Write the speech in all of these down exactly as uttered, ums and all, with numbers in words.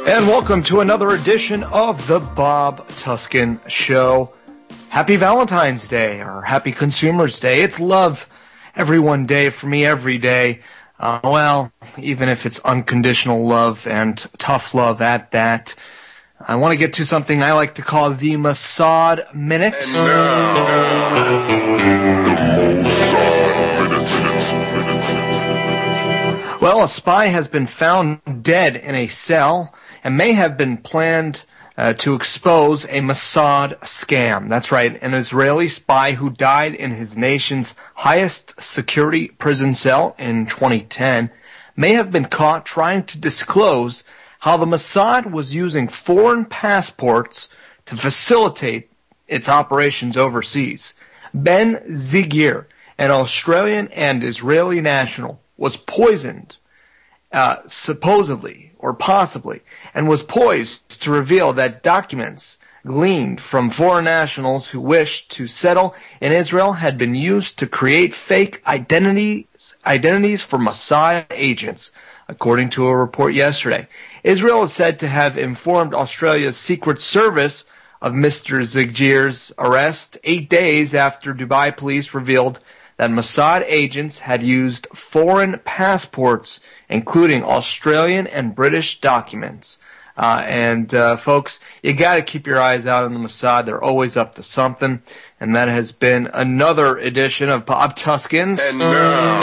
And welcome to another edition of the Bob Tuskin Show. Happy Valentine's Day, or Happy Consumers Day. It's Love Everyone Day for me every day. Uh, well, even if it's unconditional love and tough love at that. I want to get to something I like to call the Mossad Minute. Well, a spy has been found dead in a cell and may have been planned uh, to expose a Mossad scam. That's right, an Israeli spy who died in his nation's highest security prison cell in twenty ten may have been caught trying to disclose how the Mossad was using foreign passports to facilitate its operations overseas. Ben Zigir, an Australian and Israeli national, was poisoned, uh, supposedly, or possibly, and was poised to reveal that documents gleaned from foreign nationals who wished to settle in Israel had been used to create fake identities, identities for Mossad agents, according to a report yesterday. Israel is said to have informed Australia's Secret Service of Mister Zigir's arrest eight days after Dubai police revealed that Mossad agents had used foreign passports, including Australian and British documents. Uh, and, uh, folks, you gotta keep your eyes out on the Mossad. They're always up to something. And that has been another edition of Bob Tuskin's. And now,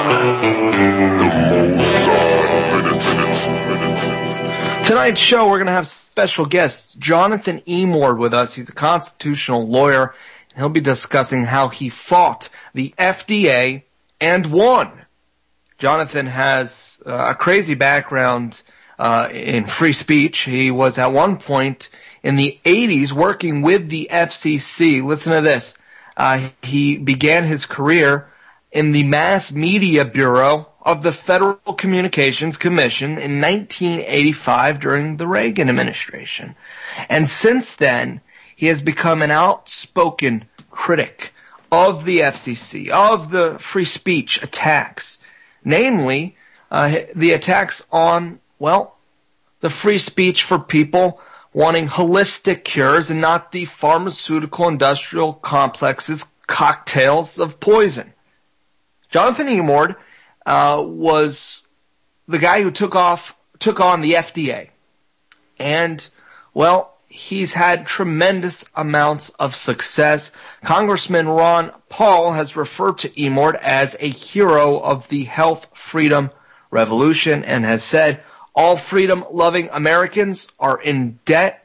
tonight's show, we're gonna have special guests. Jonathan Emord with us. He's a constitutional lawyer. He'll be discussing how he fought the F D A and won. Jonathan has uh, a crazy background uh, in free speech. He was at one point in the eighties working with the F C C. Listen to this. Uh, he began his career in the Mass Media Bureau of the Federal Communications Commission in nineteen eighty-five during the Reagan administration. And since then, he has become an outspoken critic of the F C C, of the free speech attacks, namely uh, the attacks on, well, the free speech for people wanting holistic cures and not the pharmaceutical industrial complex's cocktails of poison. Jonathan Emord uh, was the guy who took off, took on the F D A, and, well, he's had tremendous amounts of success. Congressman Ron Paul has referred to Emord as a hero of the health freedom revolution and has said all freedom-loving Americans are in debt.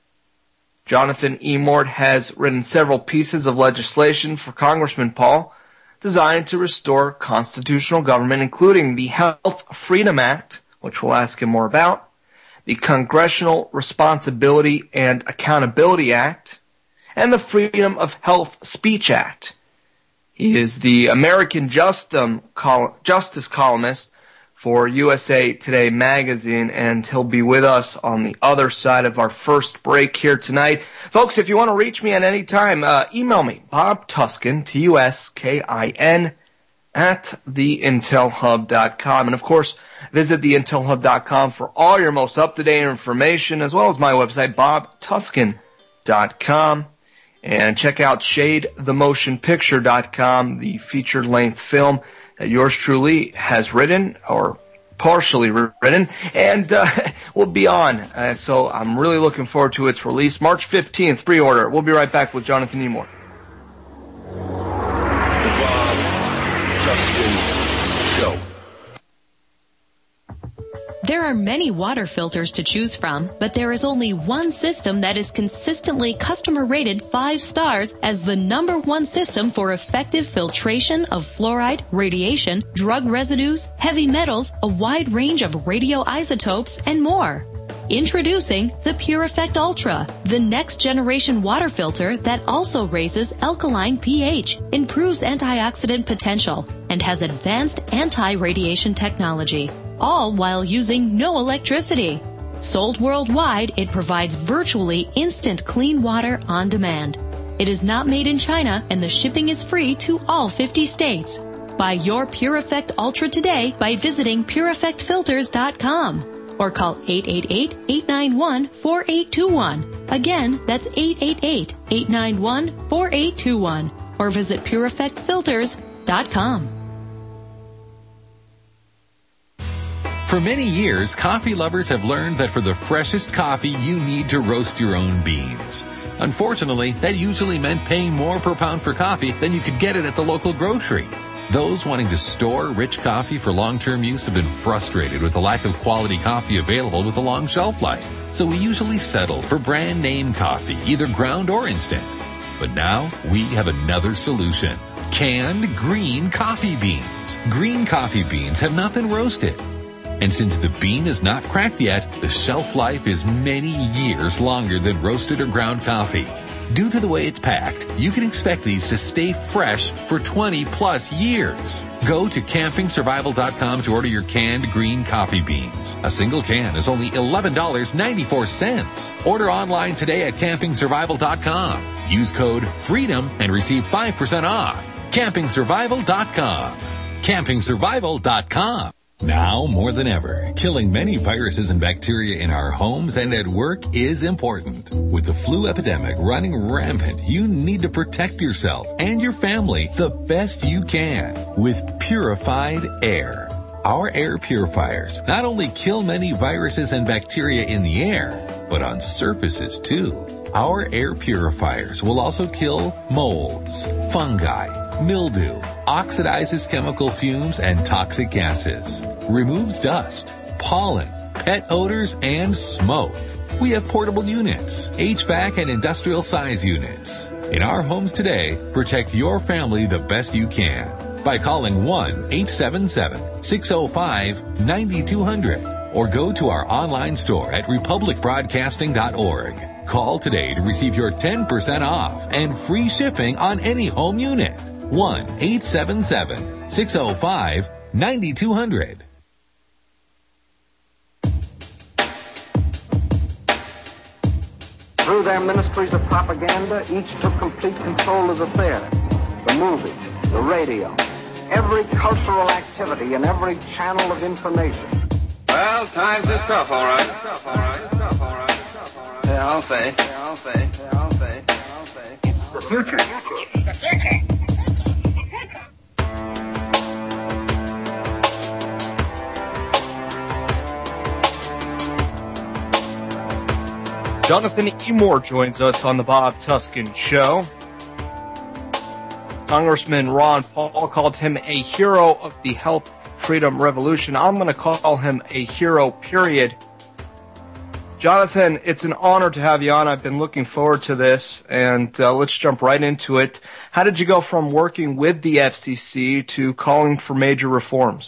Jonathan Emord has written several pieces of legislation for Congressman Paul designed to restore constitutional government, including the Health Freedom Act, which we'll ask him more about, the Congressional Responsibility and Accountability Act, and the Freedom of Health Speech Act. He is the American Justum, col- Justice columnist for U S A Today magazine, and he'll be with us on the other side of our first break here tonight. Folks, if you want to reach me at any time, uh, email me, Bob Tuskin, T U S K I N, at the intel hub dot com. And, of course, visit the intel hub dot com for all your most up-to-date information, as well as my website, bob tuskin dot com. And check out shade the motion picture dot com, the feature-length film that yours truly has written, or partially written, and uh, will be on. Uh, so I'm really looking forward to its release. March fifteenth, pre-order. We'll be right back with Jonathan Emord. The Bob Tuskin Show. There are many water filters to choose from, but there is only one system that is consistently customer rated five stars as the number one system for effective filtration of fluoride, radiation, drug residues, heavy metals, a wide range of radioisotopes, and more. Introducing the PureEffect Ultra, the next generation water filter that also raises alkaline pH, improves antioxidant potential, and has advanced anti-radiation technology, all while using no electricity. Sold worldwide, it provides virtually instant clean water on demand. It is not made in China, and the shipping is free to all fifty states. Buy your PureEffect Ultra today by visiting pure effect filters dot com. or call eight eight eight, eight nine one, four eight two one. Again, that's eight eight eight, eight nine one, four eight two one. Or visit pure effect filters dot com. For many years, coffee lovers have learned that for the freshest coffee, you need to roast your own beans. Unfortunately, that usually meant paying more per pound for coffee than you could get it at the local grocery. Those wanting to store rich coffee for long-term use have been frustrated with the lack of quality coffee available with a long shelf life. So we usually settle for brand name coffee, either ground or instant. But now we have another solution. Canned green coffee beans. Green coffee beans have not been roasted. And since the bean is not cracked yet, the shelf life is many years longer than roasted or ground coffee. Due to the way it's packed, you can expect these to stay fresh for twenty plus years. Go to camping survival dot com to order your canned green coffee beans. A single can is only eleven dollars and ninety-four cents. Order online today at camping survival dot com. Use code FREEDOM and receive five percent off. camping survival dot com. camping survival dot com. Now more than ever, killing many viruses and bacteria in our homes and at work is important. With the flu epidemic running rampant, you need to protect yourself and your family the best you can with purified air. Our air purifiers not only kill many viruses and bacteria in the air, but on surfaces too. Our air purifiers will also kill molds, fungi, mildew, oxidizes chemical fumes and toxic gases, removes dust, pollen, pet odors, and smoke. We have portable units, H V A C and industrial size units. In our homes today, protect your family the best you can by calling one eight seven seven, six oh five, nine two zero zero or go to our online store at republic broadcasting dot org. Call today to receive your ten percent off and free shipping on any home unit. one eight seven seven, six oh five, nine two zero zero. Through their ministries of propaganda, each took complete control of the theater, the movies, the radio, every cultural activity and every channel of information. Well, times is tough, all right. Tough, all right. Tough, all right. Tough, all right. Yeah, I'll say. Yeah, I'll say. Yeah, I'll say. Yeah, I'll say. It's the future. The future. Jonathan E. Moore joins us on the Bob Tuskin Show. Congressman Ron Paul called him a hero of the health freedom revolution. I'm going to call him a hero, period. Jonathan, it's an honor to have you on. I've been looking forward to this, and uh, let's jump right into it. How did you go from working with the F C C to calling for major reforms?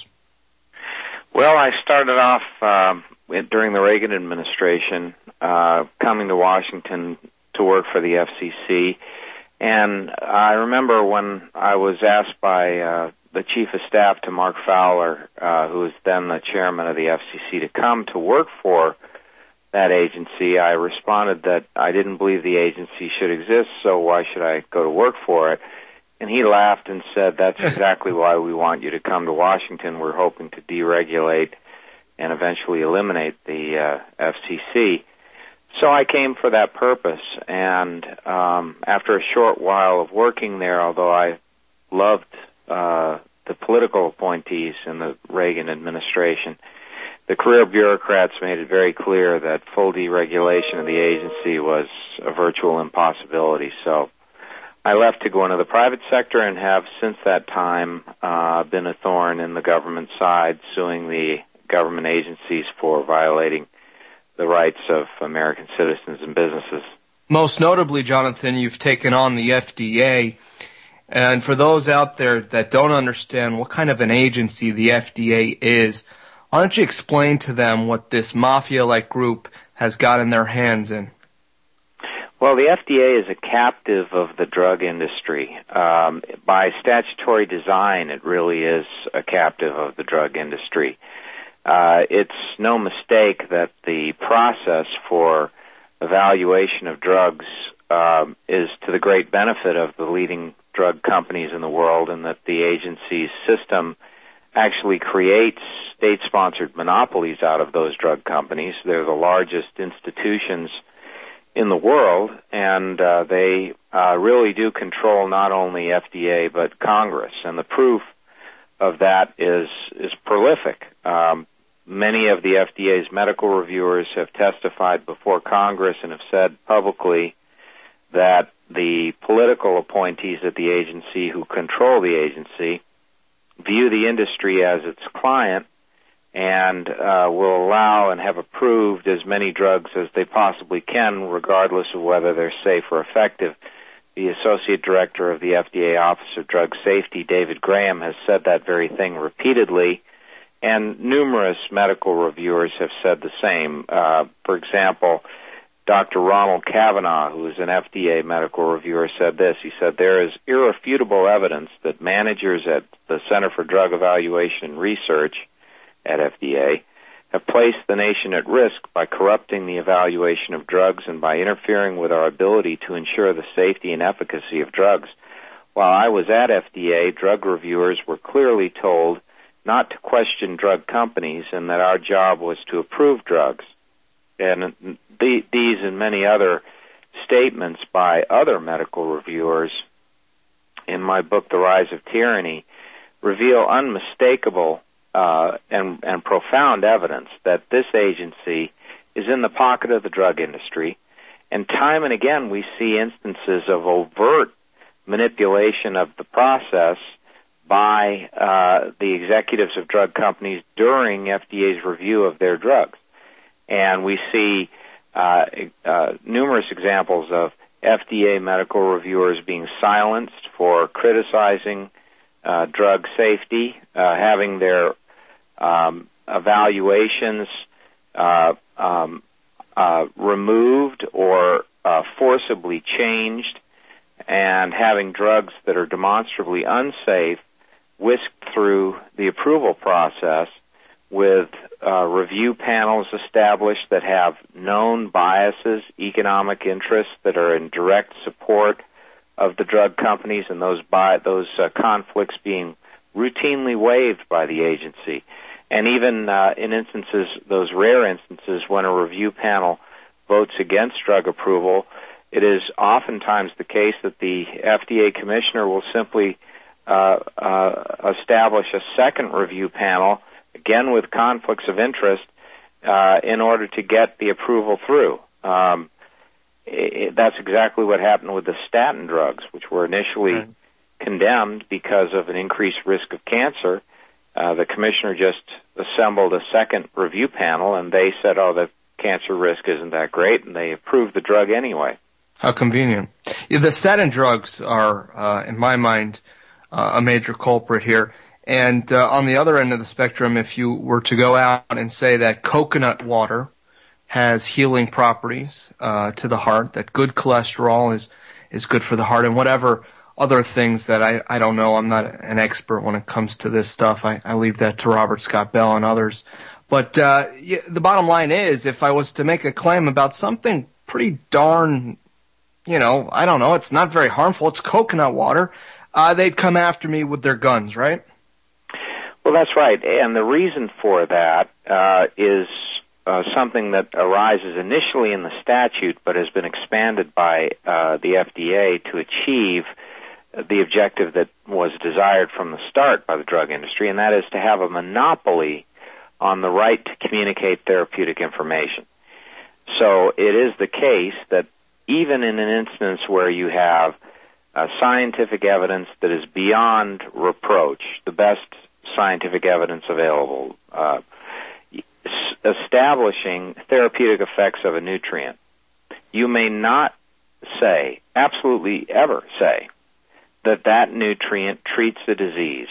Well, I started off uh, during the Reagan administration, uh, coming to Washington to work for the F C C. And I remember when I was asked by uh, the Chief of Staff to Mark Fowler, uh, who was then the chairman of the F C C, to come to work for that agency, I responded that I didn't believe the agency should exist, so why should I go to work for it? And he laughed and said, that's exactly why we want you to come to Washington. We're hoping to deregulate and eventually eliminate the uh, F C C. So I came for that purpose, and um, after a short while of working there, although I loved uh, the political appointees in the Reagan administration, the career bureaucrats made it very clear that full deregulation of the agency was a virtual impossibility. So I left to go into the private sector and have since that time uh, been a thorn in the government side, suing the government agencies for violating the rights of American citizens and businesses. Most notably, Jonathan, you've taken on the F D A. And for those out there that don't understand what kind of an agency the F D A is, why don't you explain to them what this mafia-like group has got in their hands in? Well, the F D A is a captive of the drug industry. Um, by statutory design, it really is a captive of the drug industry. Uh, it's no mistake that the process for evaluation of drugs um, is to the great benefit of the leading drug companies in the world, and that the agency's system actually creates state-sponsored monopolies out of those drug companies. They're the largest institutions in the world, and uh, they uh, really do control not only F D A but Congress. And the proof of that is is prolific. Um, many of the F D A's medical reviewers have testified before Congress and have said publicly that the political appointees at the agency who control the agency view the industry as its client and uh, will allow and have approved as many drugs as they possibly can, regardless of whether they're safe or effective. The Associate Director of the F D A Office of Drug Safety, David Graham, has said that very thing repeatedly, and numerous medical reviewers have said the same. Uh, for example, Doctor Ronald Kavanaugh, who is an F D A medical reviewer, said this. He said, "There is irrefutable evidence that managers at the Center for Drug Evaluation and Research at F D A have placed the nation at risk by corrupting the evaluation of drugs and by interfering with our ability to ensure the safety and efficacy of drugs. While I was at F D A, drug reviewers were clearly told not to question drug companies and that our job was to approve drugs." And the, these and many other statements by other medical reviewers in my book, The Rise of Tyranny, reveal unmistakable uh, and, and profound evidence that this agency is in the pocket of the drug industry. And time and again, we see instances of overt manipulation of the process by uh, the executives of drug companies during F D A's review of their drugs. And we see uh, uh, numerous examples of F D A medical reviewers being silenced for criticizing uh, drug safety, uh, having their um, evaluations uh, um, uh, removed or uh, forcibly changed, and having drugs that are demonstrably unsafe whisked through the approval process with uh, review panels established that have known biases, economic interests that are in direct support of the drug companies, and those bi- those uh, conflicts being routinely waived by the agency. And even uh, in instances, those rare instances when a review panel votes against drug approval, it is oftentimes the case that the F D A commissioner will simply uh, uh, establish a second review panel, again with conflicts of interest, uh, in order to get the approval through. Um, it, that's exactly what happened with the statin drugs, which were initially right. condemned because of an increased risk of cancer. Uh, the commissioner just assembled a second review panel, and they said, oh, the cancer risk isn't that great, and they approved the drug anyway. How convenient. Yeah, the statin drugs are, uh, in my mind, uh, a major culprit here. And uh, on the other end of the spectrum, if you were to go out and say that coconut water has healing properties uh, to the heart, that good cholesterol is, is good for the heart, and whatever other things that I, I don't know, I'm not an expert when it comes to this stuff. I, I leave that to Robert Scott Bell and others. But uh, yeah, the bottom line is, if I was to make a claim about something pretty darn, you know, I don't know, it's not very harmful, it's coconut water, uh, they'd come after me with their guns, right? Well, that's right. And the reason for that uh, is uh, something that arises initially in the statute but has been expanded by uh, the F D A to achieve the objective that was desired from the start by the drug industry, and that is to have a monopoly on the right to communicate therapeutic information. So it is the case that even in an instance where you have uh, scientific evidence that is beyond reproach, the best scientific evidence available, uh, establishing therapeutic effects of a nutrient, you may not say, absolutely ever say, that that nutrient treats the disease.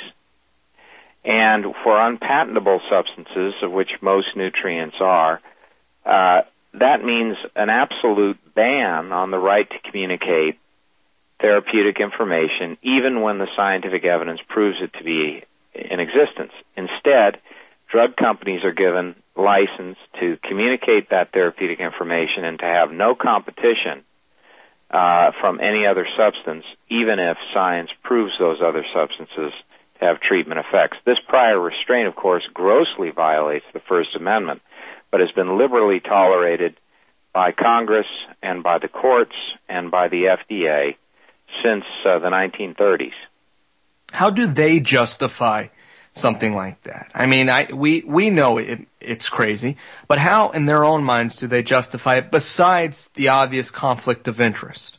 And for unpatentable substances, of which most nutrients are, uh, that means an absolute ban on the right to communicate therapeutic information, even when the scientific evidence proves it to be in existence. Instead, drug companies are given license to communicate that therapeutic information and to have no competition uh, from any other substance, even if science proves those other substances to have treatment effects. This prior restraint, of course, grossly violates the First Amendment, but has been liberally tolerated by Congress and by the courts and by the F D A since uh, the nineteen thirties. How do they justify something like that? I mean, I, we, we know it, it's crazy, but how in their own minds do they justify it besides the obvious conflict of interest?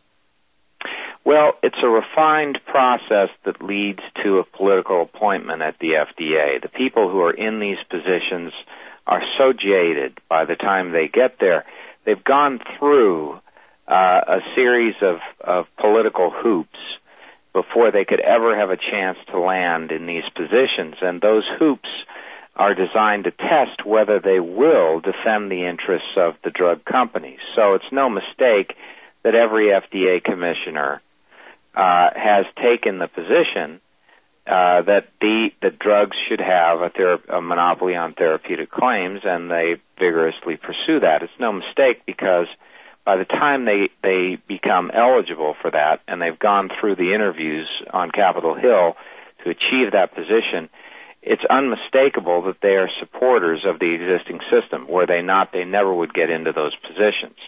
Well, it's a refined process that leads to a political appointment at the F D A. The people who are in these positions are so jaded by the time they get there. They've gone through uh, a series of, of political hoops before they could ever have a chance to land in these positions. And those hoops are designed to test whether they will defend the interests of the drug companies. So it's no mistake that every F D A commissioner uh, has taken the position uh, that the that drugs should have a, thera- a monopoly on therapeutic claims, and they vigorously pursue that. It's no mistake because by the time they, they become eligible for that, and they've gone through the interviews on Capitol Hill to achieve that position, it's unmistakable that they are supporters of the existing system. Were they not, they never would get into those positions.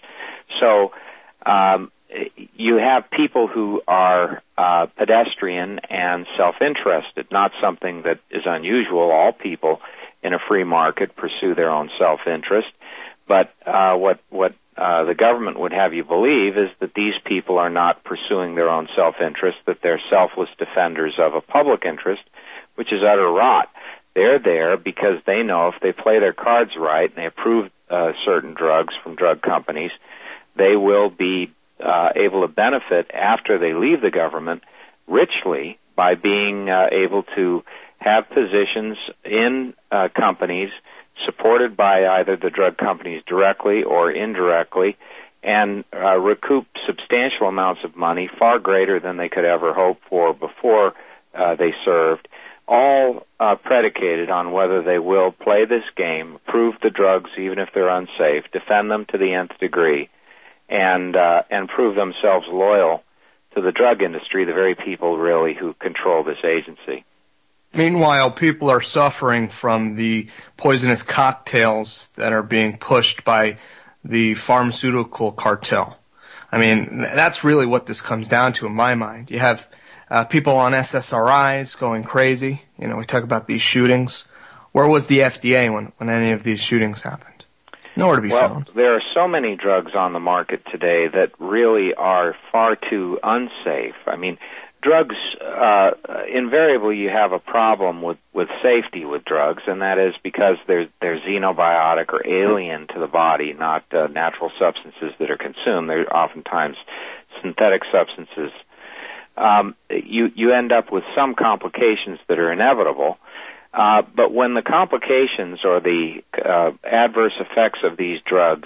So um, you have people who are uh, pedestrian and self-interested, not something that is unusual. All people in a free market pursue their own self-interest. But uh, what what uh, the government would have you believe is that these people are not pursuing their own self-interest, that they're selfless defenders of a public interest, which is utter rot. They're there because they know if they play their cards right and they approve uh, certain drugs from drug companies, they will be uh, able to benefit after they leave the government richly by being uh, able to have positions in uh, companies supported by either the drug companies directly or indirectly, and uh, recoup substantial amounts of money, far greater than they could ever hope for before uh, they served, all uh, predicated on whether they will play this game, approve the drugs even if they're unsafe, defend them to the nth degree, and uh, and prove themselves loyal to the drug industry, the very people really who control this agency. Meanwhile, people are suffering from the poisonous cocktails that are being pushed by the pharmaceutical cartel. I mean, that's really what this comes down to in my mind. You have uh, people on S S R Is going crazy. You know, we talk about these shootings. Where was the F D A when, when any of these shootings happened? Nowhere to be well, found. There are so many drugs on the market today that really are far too unsafe. I mean, drugs, uh, invariably you have a problem with, with safety with drugs, and that is because they're, they're xenobiotic or alien to the body, not uh, natural substances that are consumed. They're oftentimes synthetic substances. Um, you, you end up with some complications that are inevitable. Uh, but when the complications or the uh, adverse effects of these drugs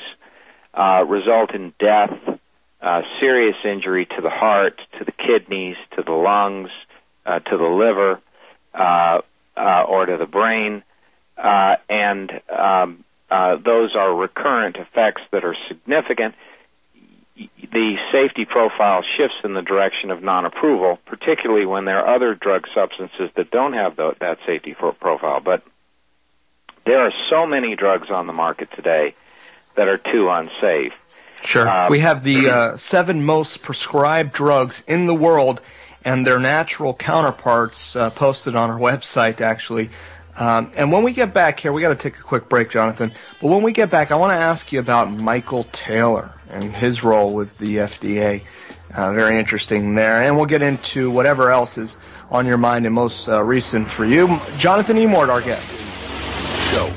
uh, result in death, uh, serious injury to the heart, to the kidneys, to the lungs, uh, to the liver, uh, uh, or to the brain, uh, and um, uh, those are recurrent effects that are significant, the safety profile shifts in the direction of non-approval, particularly when there are other drug substances that don't have the, that safety profile. But there are so many drugs on the market today that are too unsafe. Sure. Um, we have the uh, seven most prescribed drugs in the world and their natural counterparts uh, posted on our website, actually. Um, and when we get back here, we got to take a quick break, Jonathan. But when we get back, I want to ask you about Michael Taylor and his role with the F D A. Uh, very interesting there. And we'll get into whatever else is on your mind and most uh, recent for you. Jonathan Emord, our guest. Show.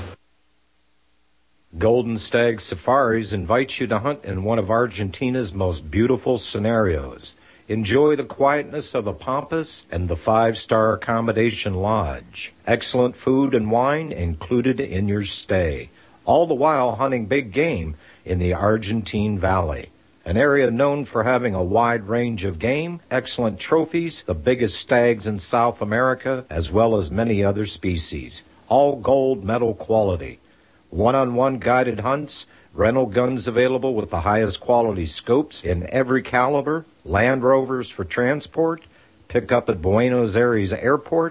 Golden Stag Safaris invites you to hunt in one of Argentina's most beautiful scenarios. Enjoy the quietness of the Pampas and the five-star accommodation lodge. Excellent food and wine included in your stay. All the while hunting big game in the Argentine Valley, an area known for having a wide range of game, excellent trophies, the biggest stags in South America, as well as many other species. All gold medal quality. One-on-one guided hunts, rental guns available with the highest quality scopes in every caliber, Land Rovers for transport, pick up at Buenos Aires Airport,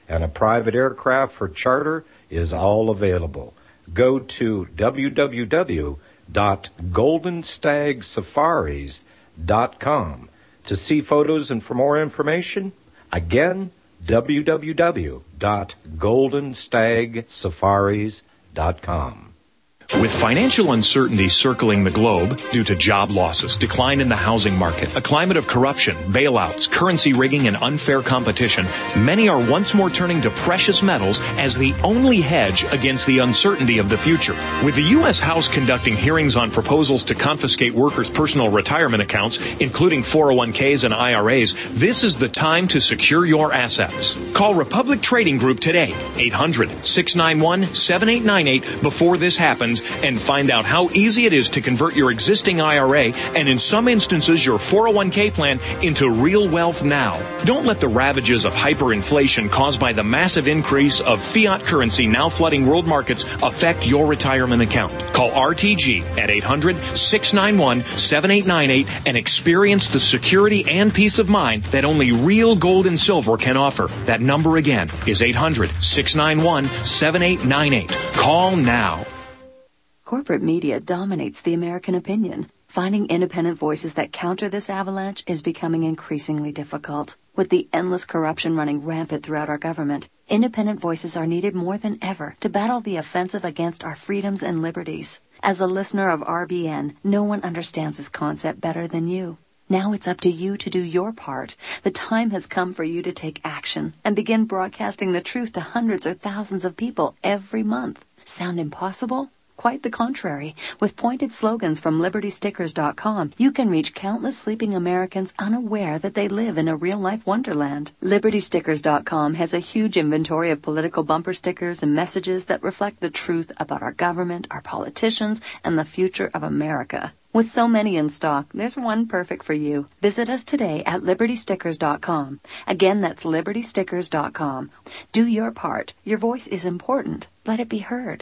and a private aircraft for charter is all available. Go to w w w dot golden stag safaris dot com to see photos and for more information. Again, w w w dot golden stag safaris dot com. With financial uncertainty circling the globe due to job losses, decline in the housing market, a climate of corruption, bailouts, currency rigging, and unfair competition, many are once more turning to precious metals as the only hedge against the uncertainty of the future. With the U S House conducting hearings on proposals to confiscate workers' personal retirement accounts, including four oh one k's and I R A's, this is the time to secure your assets. Call Republic Trading Group today, eight hundred, six nine one, seven eight nine eight, before this happens, and find out how easy it is to convert your existing I R A and in some instances your four oh one k plan into real wealth now. Don't let the ravages of hyperinflation caused by the massive increase of fiat currency now flooding world markets affect your retirement account. Call R T G at eight hundred, six nine one, seven eight nine eight and experience the security and peace of mind that only real gold and silver can offer. That number again is eight hundred, six nine one, seven eight nine eight. Call now. Corporate media dominates the American opinion. Finding independent voices that counter this avalanche is becoming increasingly difficult. With the endless corruption running rampant throughout our government, independent voices are needed more than ever to battle the offensive against our freedoms and liberties. As a listener of R B N, no one understands this concept better than you. Now it's up to you to do your part. The time has come for you to take action and begin broadcasting the truth to hundreds or thousands of people every month. Sound impossible? Quite the contrary. With pointed slogans from liberty stickers dot com, you can reach countless sleeping Americans unaware that they live in a real-life wonderland. liberty stickers dot com has a huge inventory of political bumper stickers and messages that reflect the truth about our government, our politicians, and the future of America. With so many in stock, there's one perfect for you. Visit us today at liberty stickers dot com. Again, that's liberty stickers dot com. Do your part. Your voice is important. Let it be heard.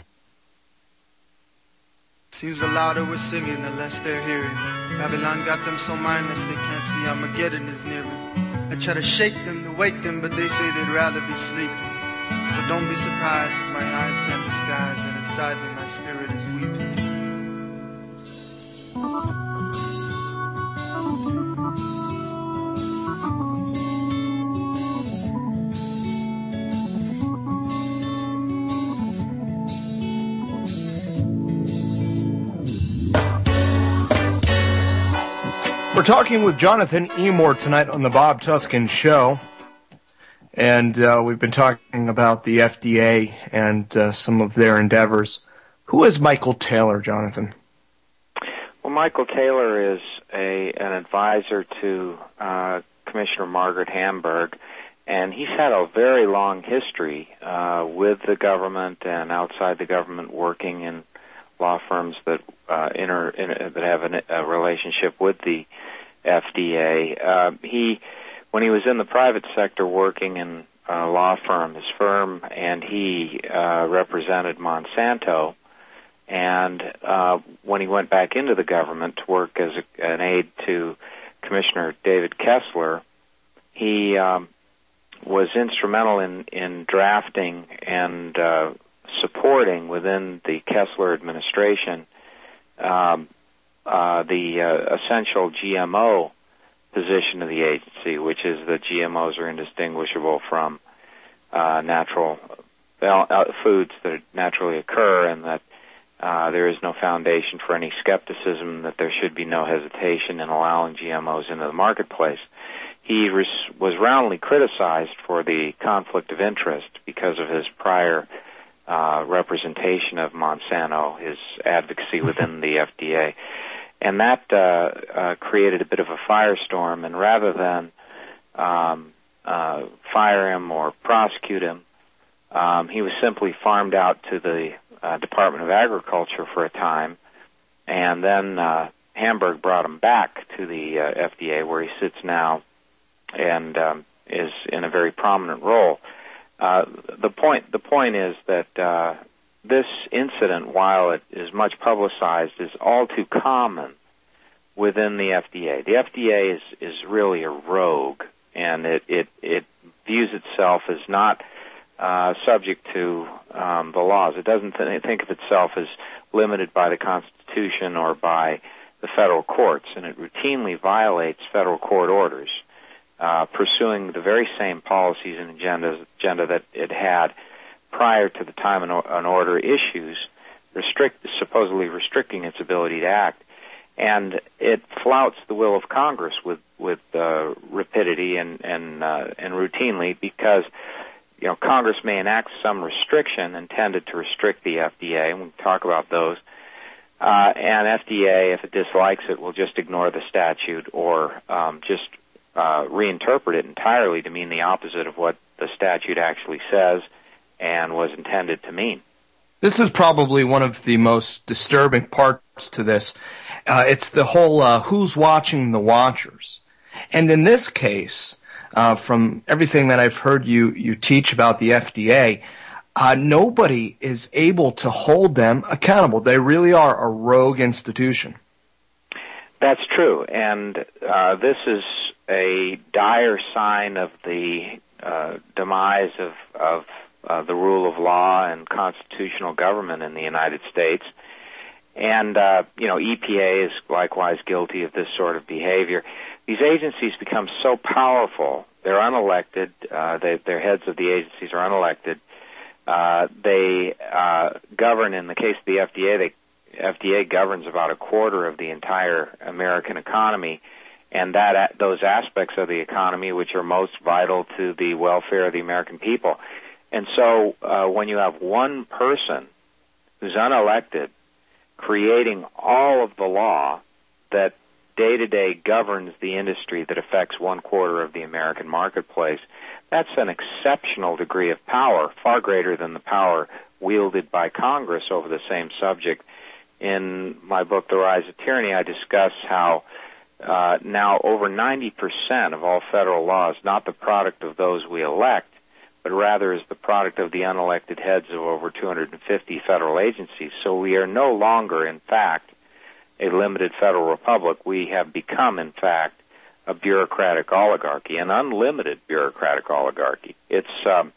Seems the louder we're singing, the less they're hearing. Babylon got them so mindless they can't see Armageddon is nearing. I try to shake them, to wake them, but they say they'd rather be sleeping. So don't be surprised if my eyes can't disguise that inside me my spirit is weeping. We're talking with Jonathan Emord tonight on the Bob Tuskin Show, and uh, we've been talking about the F D A and uh, some of their endeavors. Who is Michael Taylor, Jonathan? Well, Michael Taylor is a an advisor to uh, Commissioner Margaret Hamburg, and he's had a very long history uh, with the government and outside the government, working in law firms that uh, inter, in, that have an, a relationship with the F D A. Uh, he, when he was in the private sector working in a law firm, his firm and he uh, represented Monsanto. And uh, when he went back into the government to work as a, an aide to Commissioner David Kessler, he um, was instrumental in, in drafting and uh, supporting within the Kessler administration um, uh, the uh, essential G M O position of the agency, which is that G M Os are indistinguishable from uh, natural uh, foods that naturally occur, and that uh, there is no foundation for any skepticism, that there should be no hesitation in allowing G M Os into the marketplace. He res- was roundly criticized for the conflict of interest because of his prior Uh, representation of Monsanto, his advocacy within the F D A. And that uh, uh, created a bit of a firestorm, and rather than um, uh, fire him or prosecute him, um, he was simply farmed out to the uh, Department of Agriculture for a time, and then uh, Hamburg brought him back to the uh, F D A, where he sits now and um, is in a very prominent role. Uh, the point the point is that uh, this incident, while it is much publicized, is all too common within the F D A. The F D A is, is really a rogue, and it, it, it views itself as not uh, subject to um, the laws. It doesn't th- think of itself as limited by the Constitution or by the federal courts, and it routinely violates federal court orders, uh, pursuing the very same policies and agendas, agenda that it had prior to the time an, an order issues, restrict, supposedly restricting its ability to act. And it flouts the will of Congress with with uh, rapidity and and uh, and routinely because, you know, Congress may enact some restriction intended to restrict the F D A, and we can talk about those. Uh, and F D A, if it dislikes it, will just ignore the statute or um, just uh, reinterpret it entirely to mean the opposite of what the statute actually says and was intended to mean. This is probably one of the most disturbing parts to this. Uh, it's the whole uh, who's watching the watchers. And in this case, uh, from everything that I've heard you, you teach about the F D A, uh, nobody is able to hold them accountable. They really are a rogue institution. That's true. And uh, this is a dire sign of the uh, demise of, of Uh, the rule of law and constitutional government in the United States. And, uh, you know, E P A is likewise guilty of this sort of behavior. These agencies become so powerful, they're unelected, uh, they, their heads of the agencies are unelected. Uh, they uh, govern, in the case of the F D A, the F D A governs about a quarter of the entire American economy, and that those aspects of the economy which are most vital to the welfare of the American people. And so uh, when you have one person who's unelected creating all of the law that day-to-day governs the industry that affects one quarter of the American marketplace, that's an exceptional degree of power, far greater than the power wielded by Congress over the same subject. In my book, The Rise of Tyranny, I discuss how uh, now over ninety percent of all federal law is not the product of those we elect, but rather is the product of the unelected heads of over two hundred fifty federal agencies. So we are no longer, in fact, a limited federal republic. We have become, in fact, a bureaucratic oligarchy, an unlimited bureaucratic oligarchy. It's um,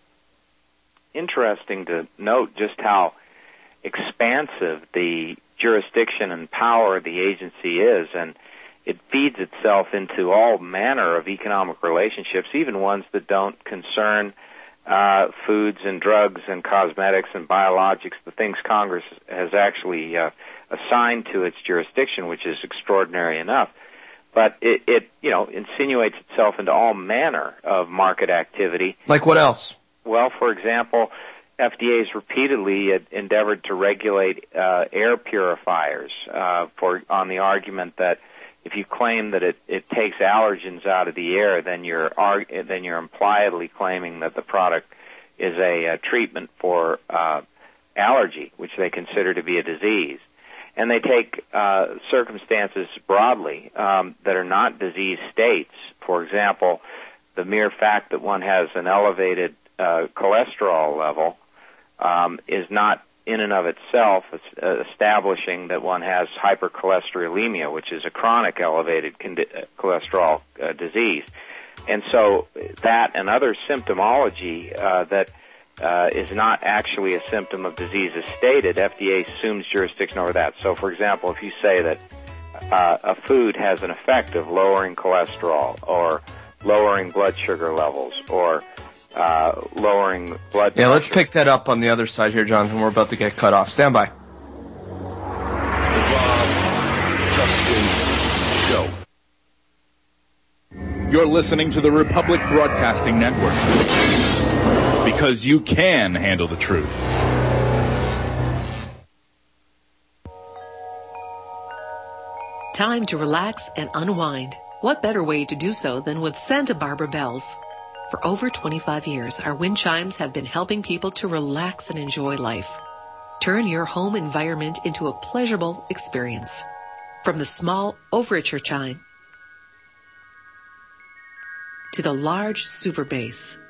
interesting to note just how expansive the jurisdiction and power of the agency is, and it feeds itself into all manner of economic relationships, even ones that don't concern Uh, foods and drugs and cosmetics and biologics, the things Congress has actually uh, assigned to its jurisdiction, which is extraordinary enough. But it, it, you know, insinuates itself into all manner of market activity. Like what else? Well, for example, F D A has repeatedly endeavored to regulate uh, air purifiers uh, for on the argument that if you claim that it, it takes allergens out of the air, then you're then you're impliedly claiming that the product is a, a treatment for uh, allergy, which they consider to be a disease. And they take uh, circumstances broadly um, that are not disease states. For example, the mere fact that one has an elevated uh, cholesterol level um, is not in and of itself establishing that one has hypercholesterolemia, which is a chronic elevated condi- cholesterol uh, disease. And so that and other symptomology uh, that uh, is not actually a symptom of disease is stated, F D A assumes jurisdiction over that. So, for example, if you say that uh, a food has an effect of lowering cholesterol or lowering blood sugar levels or Uh, lowering blood pressure. Yeah, let's pick that up on the other side here, Jonathan. We're about to get cut off. Stand by. The Bob Tuskin Show. You're listening to the Republic Broadcasting Network. Because you can handle the truth. Time to relax and unwind. What better way to do so than with Santa Barbara bells? For over twenty-five years, our wind chimes have been helping people to relax and enjoy life. Turn your home environment into a pleasurable experience. From the small overture chime to the large super bass,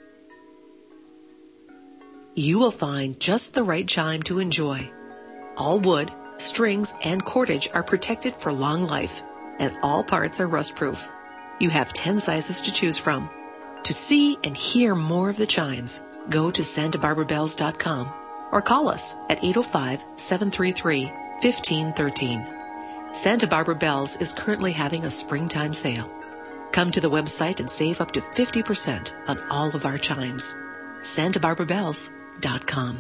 you will find just the right chime to enjoy. All wood, strings, and cordage are protected for long life, and all parts are rust-proof. You have ten sizes to choose from. To see and hear more of the chimes, Go to santa barbara bells dot com or call us at eight oh five, seven three three, one five one three. Santa Barbara Bells is currently having a springtime sale. Come to the website and save up to fifty percent on all of our chimes. santa barbara bells dot com.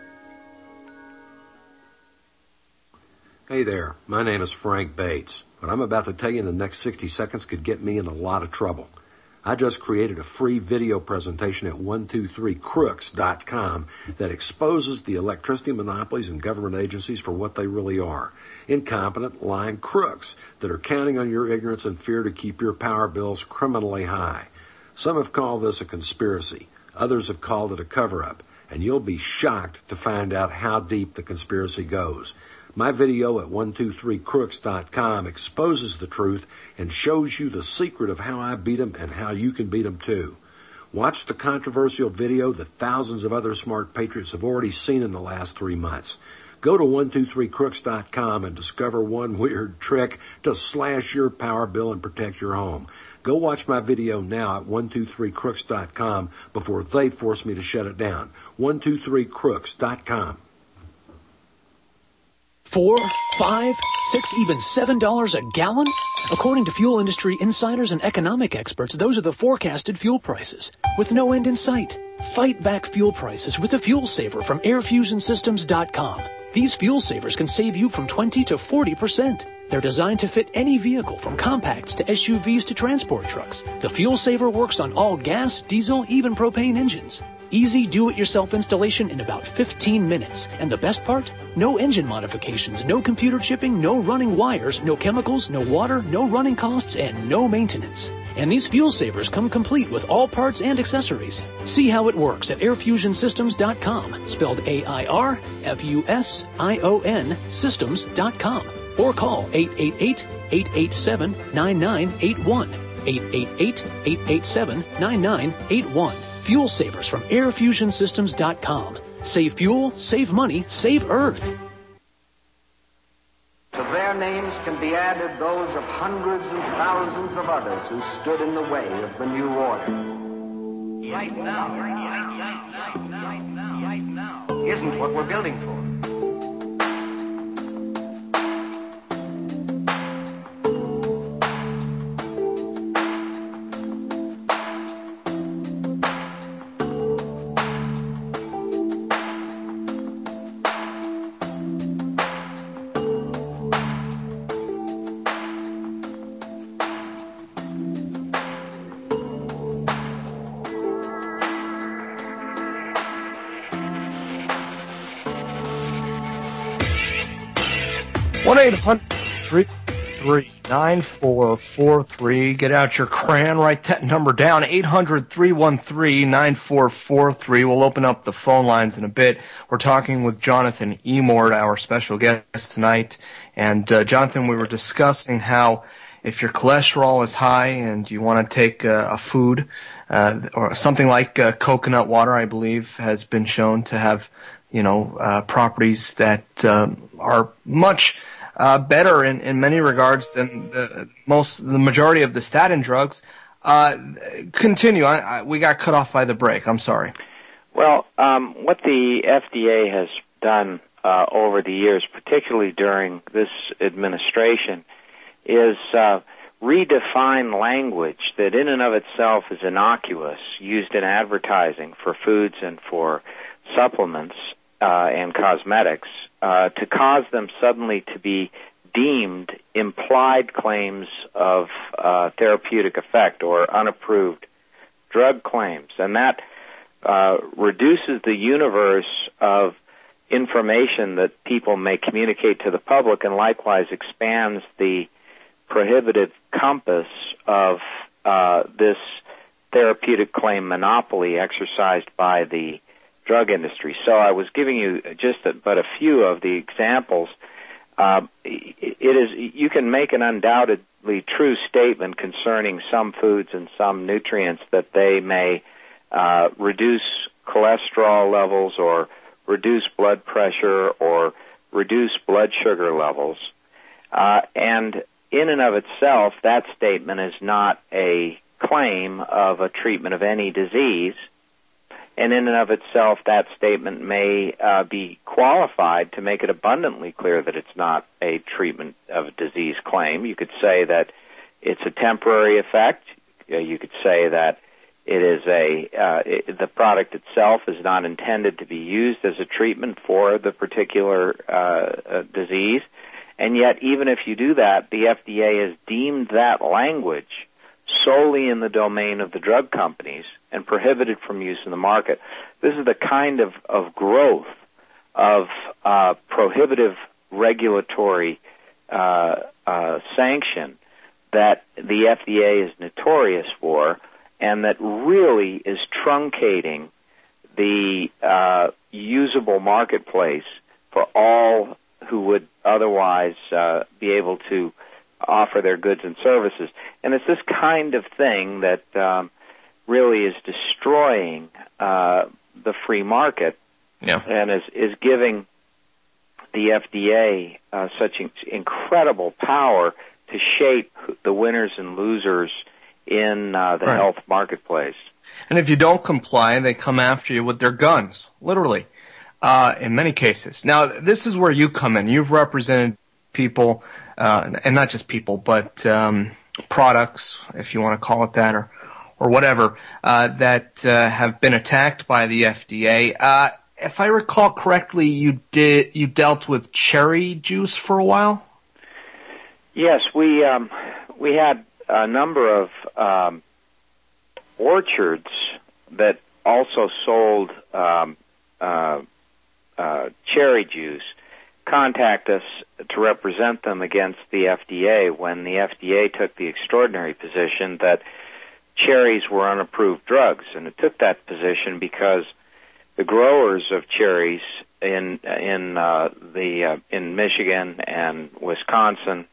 Hey there, my name is Frank Bates. What I'm about to tell you in the next sixty seconds could get me in a lot of trouble. I just created a free video presentation at one two three crooks dot com that exposes the electricity monopolies and government agencies for what they really are. Incompetent, lying crooks that are counting on your ignorance and fear to keep your power bills criminally high. Some have called this a conspiracy. Others have called it a cover-up. And you'll be shocked to find out how deep the conspiracy goes. My video at one two three crooks dot com exposes the truth and shows you the secret of how I beat them and how you can beat them too. Watch the controversial video that thousands of other smart patriots have already seen in the last three months. Go to one two three crooks dot com and discover one weird trick to slash your power bill and protect your home. Go watch my video now at one two three crooks dot com before they force me to shut it down. one two three crooks dot com. Four, five, six, even seven dollars a gallon? According to fuel industry insiders and economic experts, those are the forecasted fuel prices, with no end in sight. Fight back fuel prices with the Fuel Saver from air fusion systems dot com. These fuel savers can save you from twenty to forty percent. They're designed to fit any vehicle from compacts to S U Vs to transport trucks. The Fuel Saver works on all gas, diesel, even propane engines. Easy do-it-yourself installation in about fifteen minutes. And the best part? No engine modifications, no computer chipping, no running wires, no chemicals, no water, no running costs, and no maintenance. And these fuel savers come complete with all parts and accessories. See how it works at air fusion systems dot com, spelled A I R F U S I O N systems dot com. Or call eight eight eight, eight eight seven, nine nine eight one, eight eight eight, eight eight seven, nine nine eight one. Fuel Savers from air fusion systems dot com. Save fuel, save money, save Earth. To their names can be added those of hundreds and thousands of others who stood in the way of the new order. Right now, right now, right now, right now, isn't what we're building for. one eight hundred, three three, nine four four three. Get out your crayon, write that number down, eight hundred, three one three, nine four four three. We'll open up the phone lines in a bit. We're talking with Jonathan Emord, our special guest tonight. And uh, Jonathan, we were discussing how if your cholesterol is high and you want to take uh, a food uh, or something like uh, coconut water, I believe, has been shown to have, you know, uh, properties that um, are much uh, better in, in many regards than the most, the majority of the statin drugs. Uh, continue. I, I, we got cut off by the break. I'm sorry. Well, um, what the F D A has done uh, over the years, particularly during this administration, is uh, redefine language that in and of itself is innocuous, used in advertising for foods and for supplements uh, and cosmetics, uh, to cause them suddenly to be deemed implied claims of uh, therapeutic effect or unapproved drug claims. And that uh, reduces the universe of information that people may communicate to the public, and likewise expands the prohibitive compass of uh, this therapeutic claim monopoly exercised by the drug industry. So I was giving you just a, but a few of the examples. Uh, it is, you can make an undoubtedly true statement concerning some foods and some nutrients that they may uh, reduce cholesterol levels or reduce blood pressure or reduce blood sugar levels. Uh, and in and of itself, that statement is not a claim of a treatment of any disease. And in and of itself, that statement may uh, be qualified to make it abundantly clear that it's not a treatment of disease claim. You could say that it's a temporary effect. You could say that it is a uh, it, the product itself is not intended to be used as a treatment for the particular uh, uh, disease. And yet, even if you do that, the F D A has deemed that language solely in the domain of the drug companies and prohibited from use in the market. This is the kind of, of growth of uh, prohibitive regulatory uh, uh, sanction that the F D A is notorious for, and that really is truncating the uh, usable marketplace for all who would otherwise uh, be able to offer their goods and services. And it's this kind of thing that um, really is destroying uh, the free market, yeah. and is, is giving the F D A uh, such in- incredible power to shape the winners and losers in uh, the right. health marketplace. And if you don't comply, they come after you with their guns, literally, uh, in many cases. Now, this is where you come in. You've represented people, uh, and not just people, but um, products, if you want to call it that, or or whatever, uh, that uh, have been attacked by the F D A. Uh, if I recall correctly, you did you dealt with cherry juice for a while? Yes, we um, we had a number of um, orchards that also sold um, uh, uh, cherry juice contact us to represent them against the F D A when the F D A took the extraordinary position that cherries were unapproved drugs. And it took that position because the growers of cherries in in uh, the uh, in Michigan and Wisconsin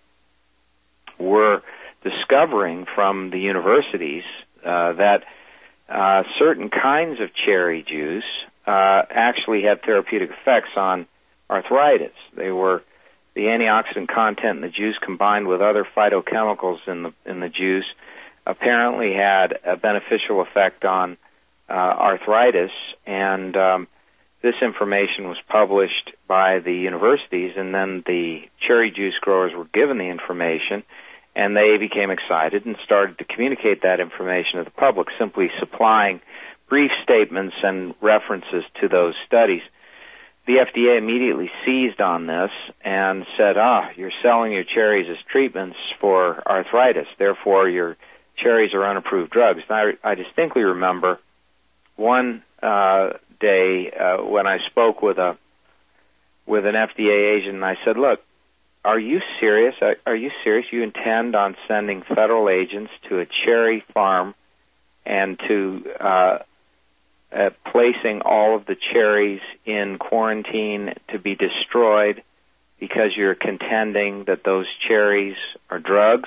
were discovering from the universities uh, that uh, certain kinds of cherry juice uh, actually had therapeutic effects on arthritis. They were the antioxidant content in the juice combined with other phytochemicals in the in the juice apparently had a beneficial effect on uh, arthritis, and um, this information was published by the universities, and then the cherry juice growers were given the information, and they became excited and started to communicate that information to the public, simply supplying brief statements and references to those studies. The F D A immediately seized on this and said, ah, you're selling your cherries as treatments for arthritis, therefore your cherries are unapproved drugs. And I, I distinctly remember one uh, day uh, when I spoke with a with an F D A agent, and I said, look, are you serious? Are, are you serious? You intend on sending federal agents to a cherry farm and to uh, uh, placing all of the cherries in quarantine to be destroyed because you're contending that those cherries are drugs?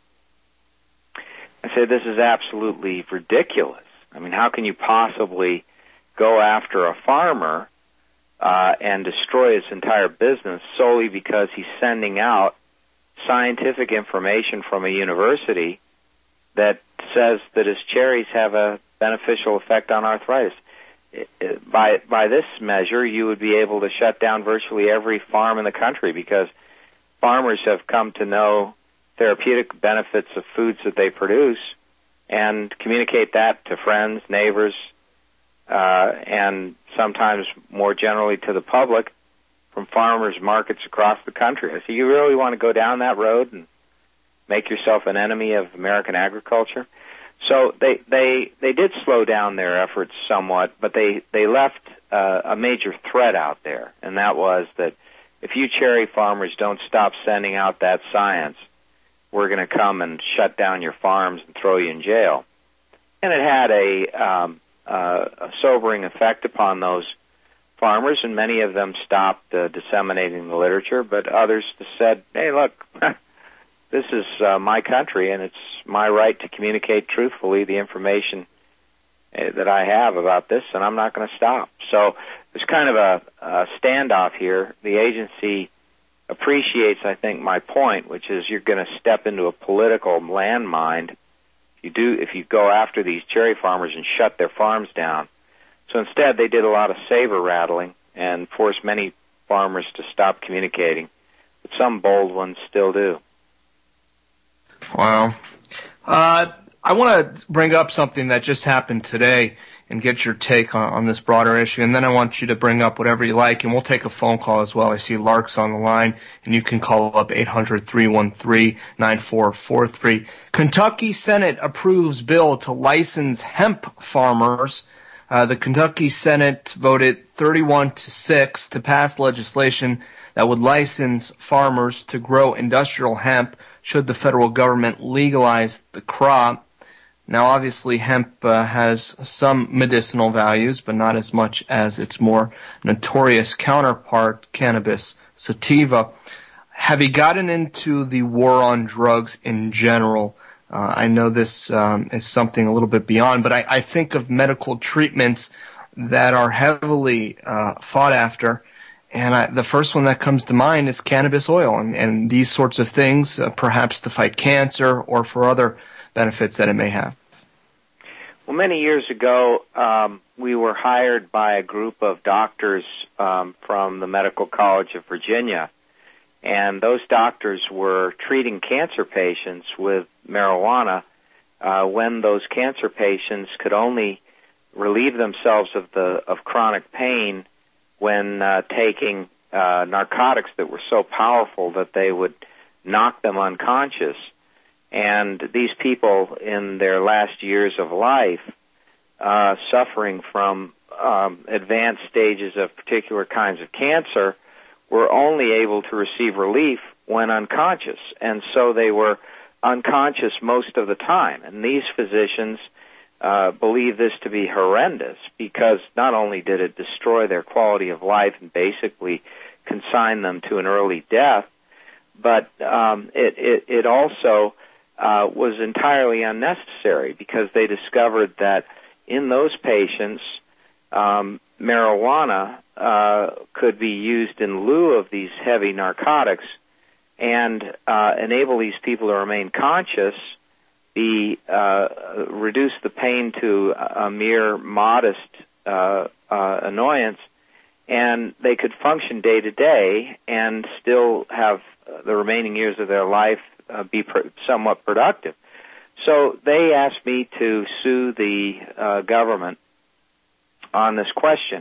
I said, this is absolutely ridiculous. I mean, how can you possibly go after a farmer uh, and destroy his entire business solely because he's sending out scientific information from a university that says that his cherries have a beneficial effect on arthritis? It, it, by by this measure, you would be able to shut down virtually every farm in the country because farmers have come to know therapeutic benefits of foods that they produce and communicate that to friends, neighbors, uh, and sometimes more generally to the public from farmers markets across the country. I say, you really want to go down that road and make yourself an enemy of American agriculture? So they they they did slow down their efforts somewhat, but they they left uh, a major threat out there, and that was that if you cherry farmers don't stop sending out that science, we're going to come and shut down your farms and throw you in jail. And it had a, um, uh, a sobering effect upon those farmers, and many of them stopped uh, disseminating the literature, but others said, hey, look, this is uh, my country, and it's my right to communicate truthfully the information uh, that I have about this, and I'm not going to stop. So there's kind of a, a standoff here. The agency appreciates, I think, my point, which is you're going to step into a political landmine. If you do, if you go after these cherry farmers and shut their farms down, So instead, they did a lot of saber rattling and forced many farmers to stop communicating. But some bold ones still do. Wow. Uh, I want to bring up something that just happened today and get your take on, on this broader issue, and then I want you to bring up whatever you like, and we'll take a phone call as well. I see Lark's on the line, and you can call up eight hundred, three one three, nine four four three. Kentucky Senate approves bill to license hemp farmers. Uh, the Kentucky Senate voted thirty-one to six to pass legislation that would license farmers to grow industrial hemp should the federal government legalize the crop. Now, obviously, hemp uh, has some medicinal values, but not as much as its more notorious counterpart, cannabis sativa. Have you gotten into the war on drugs in general? Uh, I know this um, is something a little bit beyond, but I, I think of medical treatments that are heavily uh, fought after, and I, the first one that comes to mind is cannabis oil, and, and these sorts of things, uh, perhaps to fight cancer or for other benefits that it may have. Well, many years ago, um, we were hired by a group of doctors um, from the Medical College of Virginia, and those doctors were treating cancer patients with marijuana uh, when those cancer patients could only relieve themselves of the of chronic pain when uh, taking uh, narcotics that were so powerful that they would knock them unconscious. And these people in their last years of life, uh, suffering from um, advanced stages of particular kinds of cancer, were only able to receive relief when unconscious. And so they were unconscious most of the time. And these physicians uh, believe this to be horrendous because not only did it destroy their quality of life and basically consign them to an early death, but um, it, it, it also Uh, was entirely unnecessary because they discovered that in those patients, um, marijuana uh, could be used in lieu of these heavy narcotics and uh, enable these people to remain conscious, be uh, reduce the pain to a mere modest uh, uh, annoyance, and they could function day to day and still have the remaining years of their life Uh, be pr- somewhat productive. So they asked me to sue the uh, government on this question.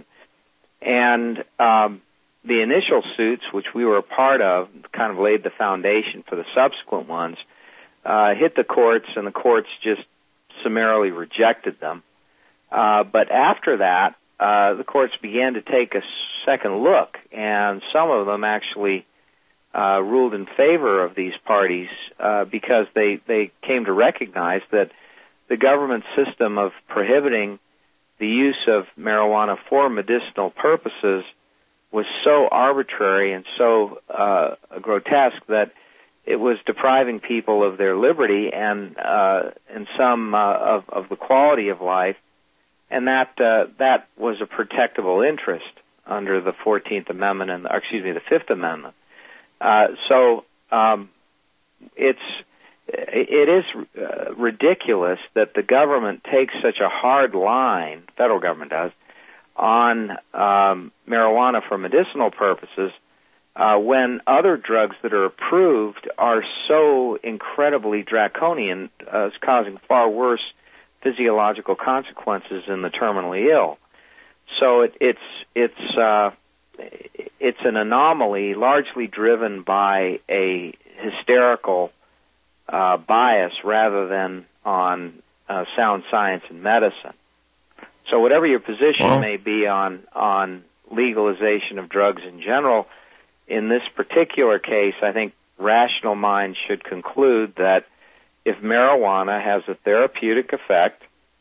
And um, the initial suits, which we were a part of, kind of laid the foundation for the subsequent ones, uh, hit the courts, and the courts just summarily rejected them. Uh, but after that, uh, the courts began to take a second look, and some of them actually Uh, ruled in favor of these parties uh, because they, they came to recognize that the government system of prohibiting the use of marijuana for medicinal purposes was so arbitrary and so uh, grotesque that it was depriving people of their liberty and uh, and some uh, of, of the quality of life, and that uh, that was a protectable interest under the fourteenth Amendment and excuse me the Fifth Amendment. Uh, so um, it's it is uh, ridiculous that the government takes such a hard line, federal government does, on um, marijuana for medicinal purposes uh, when other drugs that are approved are so incredibly draconian, uh, causing far worse physiological consequences in the terminally ill. So it, it's it's. Uh, It's an anomaly largely driven by a hysterical uh, bias rather than on uh, sound science and medicine. So whatever your position well, may be on, on legalization of drugs in general, in this particular case, I think rational minds should conclude that if marijuana has a therapeutic effect,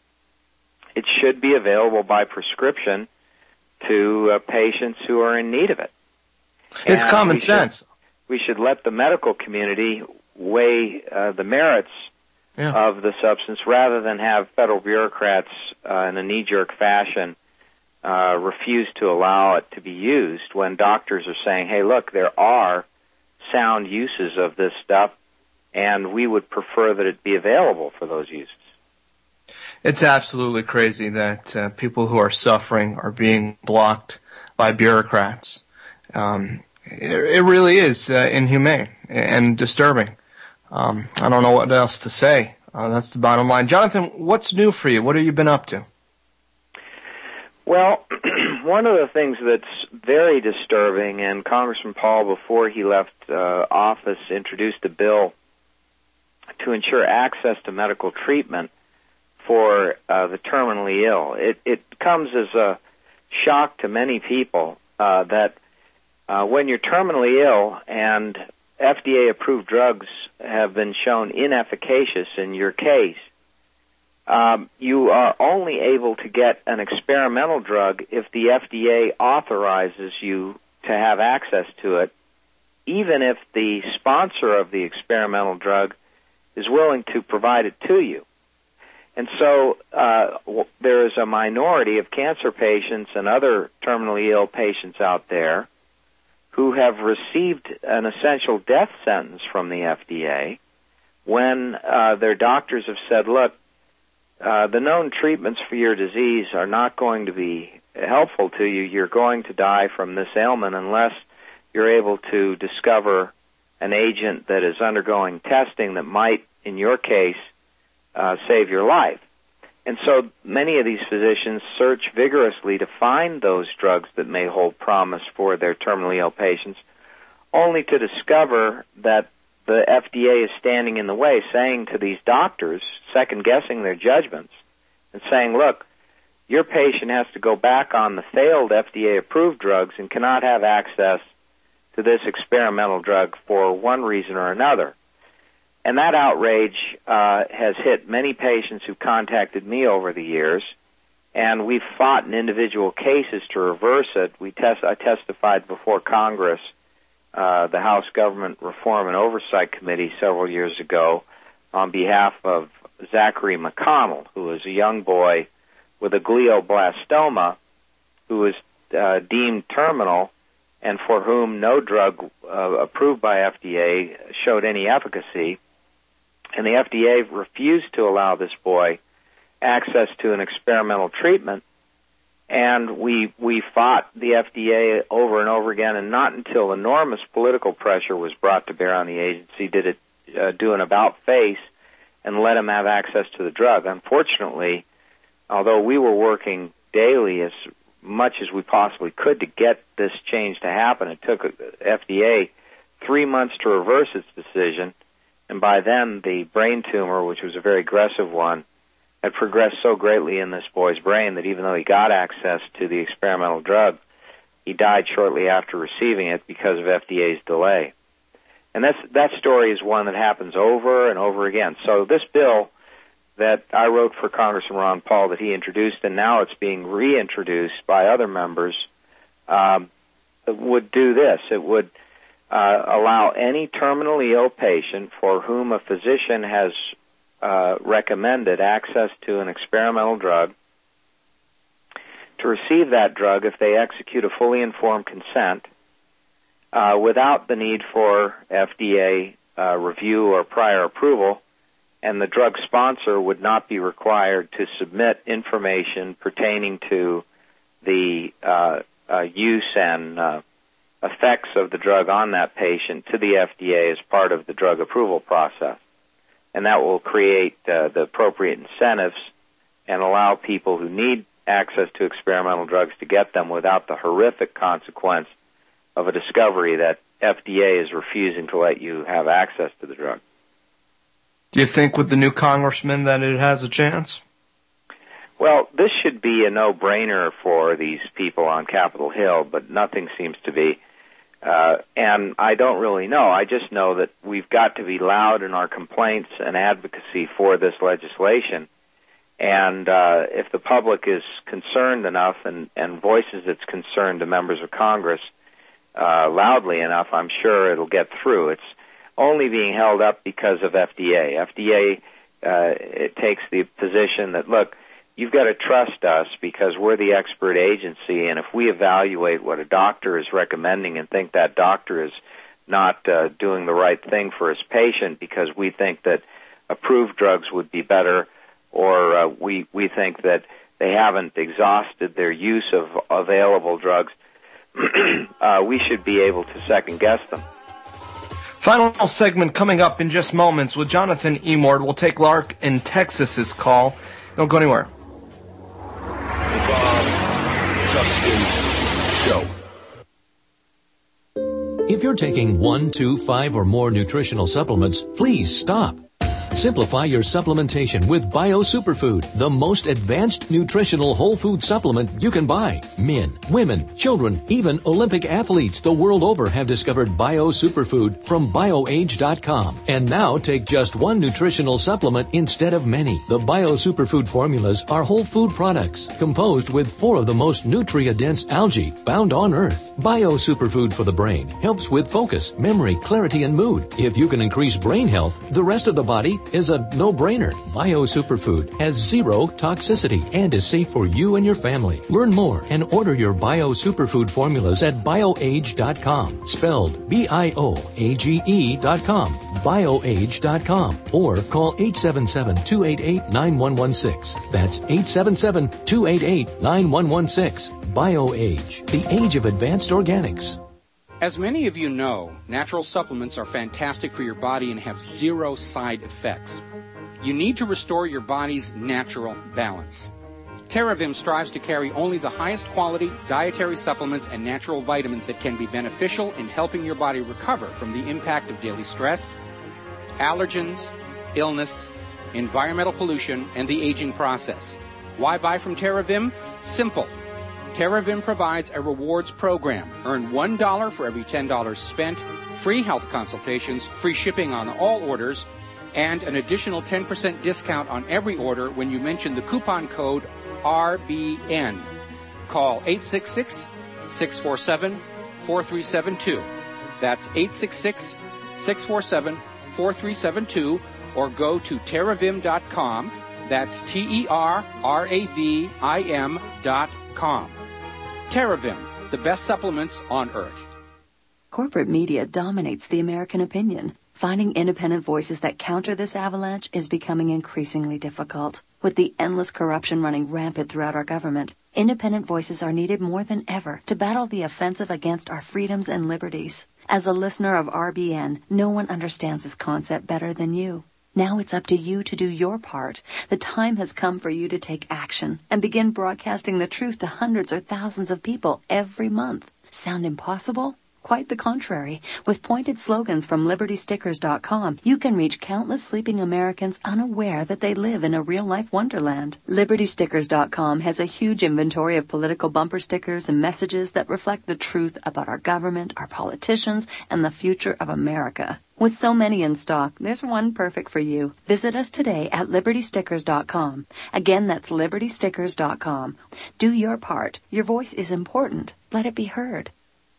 it should be available by prescription to uh, patients who are in need of it. It's and common we should, sense. We should let the medical community weigh uh, the merits yeah. of the substance rather than have federal bureaucrats uh, in a knee-jerk fashion uh, refuse to allow it to be used when doctors are saying, hey, look, there are sound uses of this stuff, and we would prefer that it be available for those uses. It's absolutely crazy that uh, people who are suffering are being blocked by bureaucrats. Um, it, it really is uh, inhumane and disturbing. Um, I don't know what else to say. Uh, that's the bottom line. Jonathan, what's new for you? What have you been up to? Well, one of the things that's very disturbing, and Congressman Paul, before he left uh, office, introduced a bill to ensure access to medical treatment for uh, the terminally ill. It, it comes as a shock to many people uh, that uh, when you're terminally ill and F D A-approved drugs have been shown inefficacious in your case, um, you are only able to get an experimental drug if the F D A authorizes you to have access to it, even if the sponsor of the experimental drug is willing to provide it to you. And so uh, w- there is a minority of cancer patients and other terminally ill patients out there who have received an essential death sentence from the F D A when uh, their doctors have said, look, uh, the known treatments for your disease are not going to be helpful to you. You're going to die from this ailment unless you're able to discover an agent that is undergoing testing that might, in your case, uh, save your life. And so many of these physicians search vigorously to find those drugs that may hold promise for their terminally ill patients, only to discover that the F D A is standing in the way, saying to these doctors, second-guessing their judgments, and saying, look, your patient has to go back on the failed F D A-approved drugs and cannot have access to this experimental drug for one reason or another. And that outrage uh, has hit many patients who contacted me over the years, and we've fought in individual cases to reverse it. We test, I testified before Congress, uh, the House Government Reform and Oversight Committee several years ago, on behalf of Zachary McConnell, who was a young boy with a glioblastoma who was uh, deemed terminal and for whom no drug uh, approved by F D A showed any efficacy. And the F D A refused to allow this boy access to an experimental treatment. And we we fought the F D A over and over again, and not until enormous political pressure was brought to bear on the agency did it uh, do an about-face and let him have access to the drug. Unfortunately, although we were working daily as much as we possibly could to get this change to happen, it took F D A three months to reverse its decision. And by then, the brain tumor, which was a very aggressive one, had progressed so greatly in this boy's brain that even though he got access to the experimental drug, he died shortly after receiving it because of F D A's delay. And that's, that story is one that happens over and over again. So this bill that I wrote for Congressman Ron Paul that he introduced, and now it's being reintroduced by other members, um, would do this. It would Uh, allow any terminally ill patient for whom a physician has uh, recommended access to an experimental drug to receive that drug if they execute a fully informed consent uh, without the need for F D A uh, review or prior approval, and the drug sponsor would not be required to submit information pertaining to the uh, uh, use and uh, effects of the drug on that patient to the F D A as part of the drug approval process. And that will create uh, the appropriate incentives and allow people who need access to experimental drugs to get them without the horrific consequence of a discovery that F D A is refusing to let you have access to the drug. Do you think with the new congressman that it has a chance? Well, this should be a no-brainer for these people on Capitol Hill, but nothing seems to be. Uh, and I don't really know. I just know that we've got to be loud in our complaints and advocacy for this legislation. And uh, if the public is concerned enough and, and voices its concern to members of Congress uh, loudly enough, I'm sure it'll get through. It's only being held up because of F D A. F D A uh, it takes the position that, look, you've got to trust us because we're the expert agency, and if we evaluate what a doctor is recommending and think that doctor is not uh, doing the right thing for his patient because we think that approved drugs would be better or uh, we we think that they haven't exhausted their use of available drugs, uh, we should be able to second guess them. Final segment coming up in just moments with Jonathan Emord. We'll take Lark in Texas's call. Don't go anywhere. The Bob Tuskin Show. If you're taking one, two, five, or more nutritional supplements, please stop. Simplify your supplementation with Bio Superfood, the most advanced nutritional whole food supplement you can buy. Men, women, children, even Olympic athletes the world over have discovered Bio Superfood from BioAge dot com. And now take just one nutritional supplement instead of many. The Bio Superfood formulas are whole food products composed with four of the most nutria-dense algae found on Earth. Bio Superfood for the brain helps with focus, memory, clarity, and mood. If you can increase brain health, the rest of the body is a no-brainer. Bio Superfood has zero toxicity and is safe for you and your family. Learn more and order your Bio Superfood formulas at BioAge dot com, spelled B I O A G E dot com, BioAge dot com, or call eight seven seven, two eight eight, nine one one six. That's eight seven seven, two eight eight, nine one one six. BioAge, the age of advanced organics. As many of you know, natural supplements are fantastic for your body and have zero side effects. You need to restore your body's natural balance. TerraVim strives to carry only the highest quality dietary supplements and natural vitamins that can be beneficial in helping your body recover from the impact of daily stress, allergens, illness, environmental pollution, and the aging process. Why buy from TerraVim? Simple. TerraVim provides a rewards program. Earn one dollar for every ten dollars spent, free health consultations, free shipping on all orders, and an additional ten percent discount on every order when you mention the coupon code R B N. Call eight six six, six four seven, four three seven two. That's eight six six, six four seven, four three seven two, or go to terravim dot com. That's T E R R A V I M dot com. TerraVim, the best supplements on Earth. Corporate media dominates the American opinion. Finding independent voices that counter this avalanche is becoming increasingly difficult. With the endless corruption running rampant throughout our government, independent voices are needed more than ever to battle the offensive against our freedoms and liberties. As a listener of R B N, no one understands this concept better than you. Now it's up to you to do your part. The time has come for you to take action and begin broadcasting the truth to hundreds or thousands of people every month. Sound impossible? Quite the contrary. With pointed slogans from Liberty Stickers dot com, you can reach countless sleeping Americans unaware that they live in a real-life wonderland. Liberty Stickers dot com has a huge inventory of political bumper stickers and messages that reflect the truth about our government, our politicians, and the future of America. With so many in stock, there's one perfect for you. Visit us today at Liberty Stickers dot com. Again, that's Liberty Stickers dot com. Do your part. Your voice is important. Let it be heard.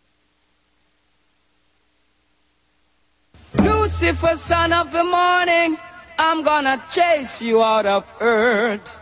Lucifer, son of the morning, I'm gonna chase you out of earth.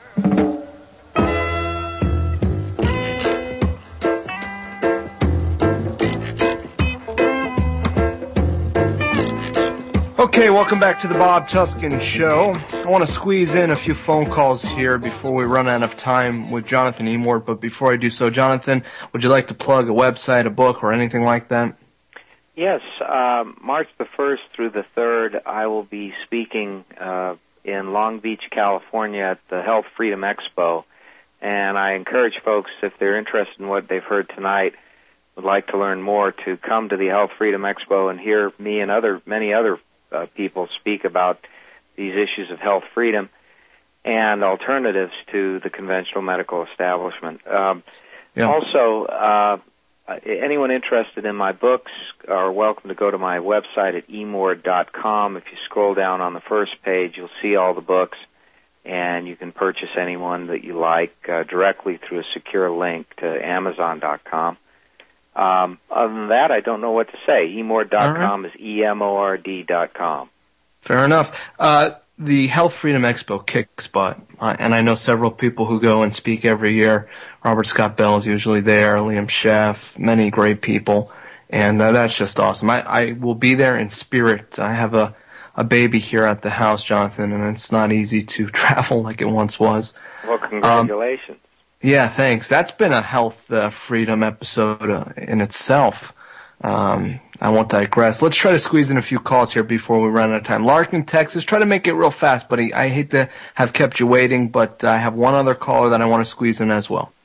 Okay, welcome back to the Bob Tuskin Show. I want to squeeze in a few phone calls here before we run out of time with Jonathan Emord, but before I do so, Jonathan, would you like to plug a website, a book, or anything like that? Yes, um, March the first through the third, I will be speaking uh, in Long Beach, California at the Health Freedom Expo, and I encourage folks, if they're interested in what they've heard tonight, would like to learn more, to come to the Health Freedom Expo and hear me and other many other uh, people speak about these issues of health freedom and alternatives to the conventional medical establishment. Um, yeah. Also, uh, Uh, anyone interested in my books are welcome to go to my website at emord dot com. If you scroll down on the first page, you'll see all the books, and you can purchase any one that you like uh, directly through a secure link to amazon dot com. Um, other than that, I don't know what to say. emord dot com right. is E M O R D dot com. Fair enough. Uh, the Health Freedom Expo kicks butt, uh, and I know several people who go and speak every year. Robert Scott Bell is usually there, Liam Sheff, many great people, and uh, that's just awesome. I, I will be there in spirit. I have a, a baby here at the house, Jonathan, and it's not easy to travel like it once was. Well, congratulations. Um, yeah, thanks. That's been a health uh, freedom episode uh, in itself. Um, I won't digress. Let's try to squeeze in a few calls here before we run out of time. Larkin, Texas, try to make it real fast, buddy. I hate to have kept you waiting, but I have one other caller that I want to squeeze in as well.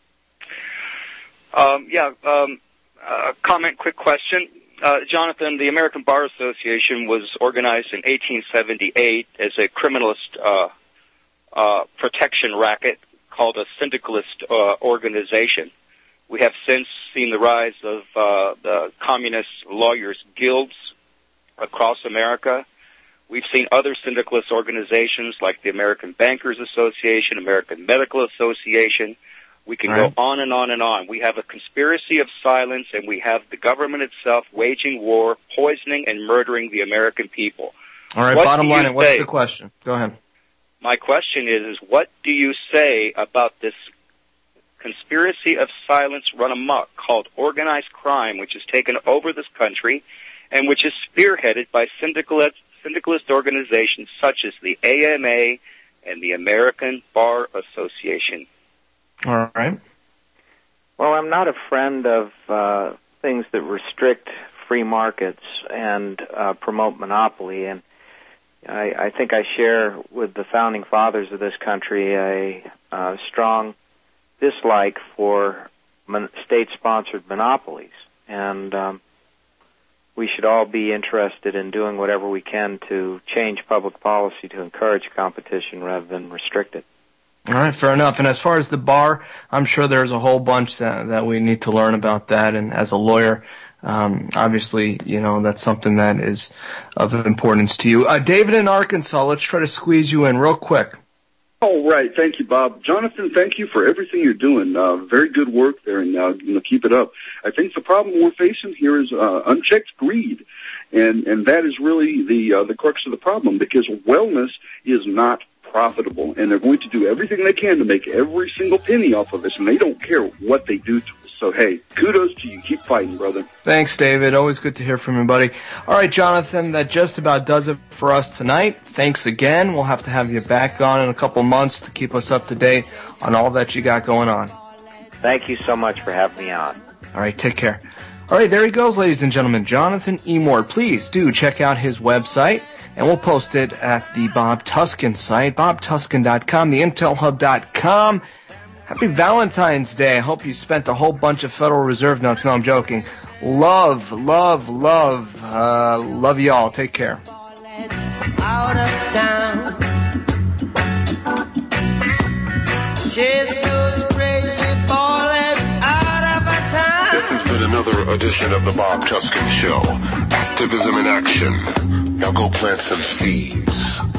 Um, yeah, um, uh, comment, quick question. Uh, Jonathan, the American Bar Association was organized in eighteen seventy-eight as a criminalist uh, uh, protection racket called a syndicalist uh, organization. We have since seen the rise of uh, the communist lawyers' guilds across America. We've seen other syndicalist organizations like the American Bankers Association, American Medical Association. We can right. go on and on and on. We have a conspiracy of silence, and we have the government itself waging war, poisoning and murdering the American people. All right, what bottom line, say? what's the question? Go ahead. My question is, is what do you say about this conspiracy of silence run amok called organized crime, which has taken over this country and which is spearheaded by syndicalist, syndicalist organizations such as the A M A and the American Bar Association? All right. Well, I'm not a friend of uh, things that restrict free markets and uh, promote monopoly, and I, I think I share with the founding fathers of this country a uh, strong dislike for mon- state-sponsored monopolies, and um, we should all be interested in doing whatever we can to change public policy to encourage competition rather than restrict it. All right, fair enough. And as far as the bar, I'm sure there's a whole bunch that, that we need to learn about that. And as a lawyer, um, obviously, you know, that's something that is of importance to you. Uh, David in Arkansas, let's try to squeeze you in real quick. All right. Thank you, Bob. Jonathan, thank you for everything you're doing. Uh, very good work there, and uh, you know, keep it up. I think the problem we're facing here is uh, unchecked greed, and, and that is really the uh, the crux of the problem, because wellness is not profitable, and they're going to do everything they can to make every single penny off of this, and they don't care what they do to us. So, hey, kudos to you. Keep fighting, brother. Thanks, David. Always good to hear from you, buddy. All right, Jonathan, that just about does it for us tonight. Thanks again. We'll have to have you back on in a couple months to keep us up to date on all that you got going on. Thank you so much for having me on. All right, take care. All right, there he goes, ladies and gentlemen. Jonathan Emord. Please do check out his website. And we'll post it at the Bob Tuskin site, bob tuskin dot com, the intel hub dot com. Happy Valentine's Day. I hope you spent a whole bunch of Federal Reserve notes. No, I'm joking. Love, love, love. Uh, love y'all. Take care. Out of town. Chase those crazy ballers out of a town. This has been another edition of the Bob Tuskin Show. Activism in action. Now go plant some seeds.